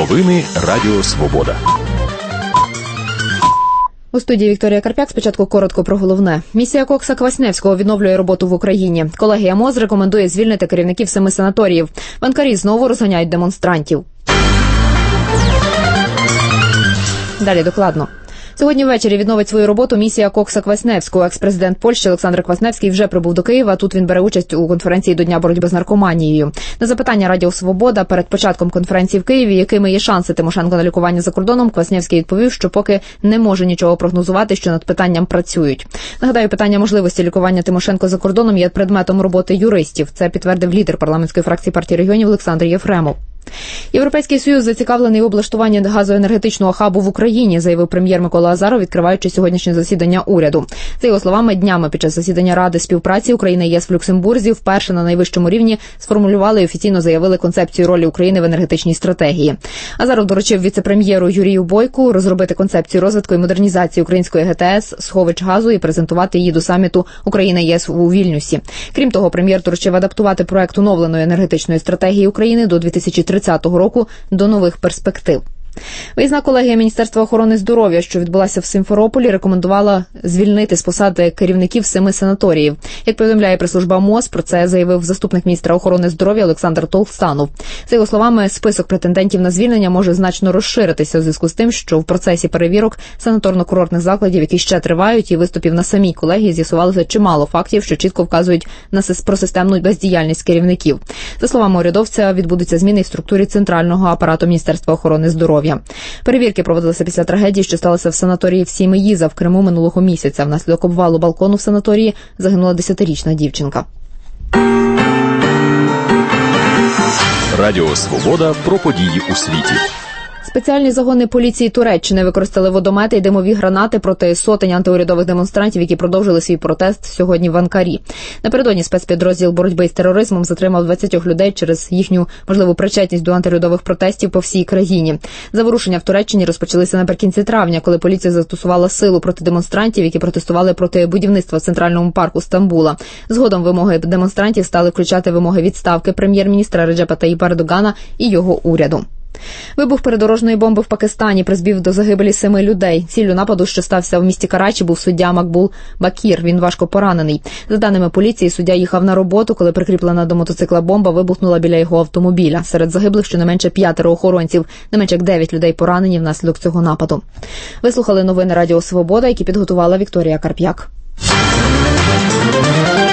Новини Радіо Свобода. У студії Вікторія Карп'як. Спочатку коротко про головне. Місія Кокса Квасневського відновлює роботу в Україні. Колегія МОЗ рекомендує звільнити керівників 7 санаторіїв. В Анкарі знову розганяють демонстрантів. Далі докладно. Сьогодні ввечері відновить свою роботу місія Кокса Квасневського. Екс-президент Польщі Олександр Квасневський вже прибув до Києва. Тут він бере участь у конференції до Дня боротьби з наркоманією. На запитання Радіо Свобода перед початком конференції в Києві, якими є шанси Тимошенко на лікування за кордоном, Квасневський відповів, що поки не може нічого прогнозувати, що над питанням працюють. Нагадаю, питання можливості лікування Тимошенко за кордоном є предметом роботи юристів. Це підтвердив лідер парламентської фракції партії регіонів Олександр Єфремов. Європейський Союз зацікавлений в облаштуванні газоенергетичного хабу в Україні, заявив прем'єр Микола Азаров, відкриваючи сьогоднішнє засідання уряду. За його словами, днями під час засідання Ради співпраці України і ЄС в Люксембурзі вперше на найвищому рівні сформулювали і офіційно заявили концепцію ролі України в енергетичній стратегії. Азаров доручив віце-прем'єру Юрію Бойку розробити концепцію розвитку і модернізації української ГТС, сховищ газу і презентувати її до саміту Україна-ЄС у Вільнюсі. Крім того, прем'єр доручив адаптувати проект оновленої енергетичної стратегії України до 2030 року до нових перспектив. Виїзна колегія Міністерства охорони здоров'я, що відбулася в Сімферополі, рекомендувала звільнити з посади керівників 7 санаторіїв. Як повідомляє прес-служба МОЗ, про це заявив заступник міністра охорони здоров'я Олександр Толстанов. За його словами, список претендентів на звільнення може значно розширитися у зв'язку з тим, що в процесі перевірок санаторно-курортних закладів, які ще тривають, і виступів на самій колегії, з'ясувалося чимало фактів, що чітко вказують про системну бездіяльність керівників. За словами урядовця, відбудуться зміни в структурі центрального апарату Міністерства охорони здоров'я. Перевірки проводилися після трагедії, що сталося в санаторії в Сімеїза в Криму минулого місяця. Внаслідок обвалу балкону в санаторії загинула 10-річна дівчинка. Радіо Свобода про події у світі. Спеціальні загони поліції Туреччини використали водомети і димові гранати проти сотень антиурядових демонстрантів, які продовжили свій протест сьогодні в Анкарі. Напередодні спецпідрозділ боротьби з тероризмом затримав 20 людей через їхню можливу причетність до антиурядових протестів по всій країні. Заворушення в Туреччині розпочалися наприкінці травня, коли поліція застосувала силу проти демонстрантів, які протестували проти будівництва в Центральному парку Стамбула. Згодом вимоги демонстрантів стали включати вимоги відставки прем'єр-міністра Реджепа Таїпа Ердогана і його уряду. Вибух передорожної бомби в Пакистані призвів до загибелі 7 людей. Ціллю нападу, що стався в місті Карачі, був суддя Макбул Бакір. Він важко поранений. За даними поліції, суддя їхав на роботу, коли прикріплена до мотоцикла бомба вибухнула біля його автомобіля. Серед загиблих щонайменше 5 охоронців. Не менше як 9 людей поранені внаслідок цього нападу. Ви слухали новини Радіо Свобода, які підготувала Вікторія Карп'як.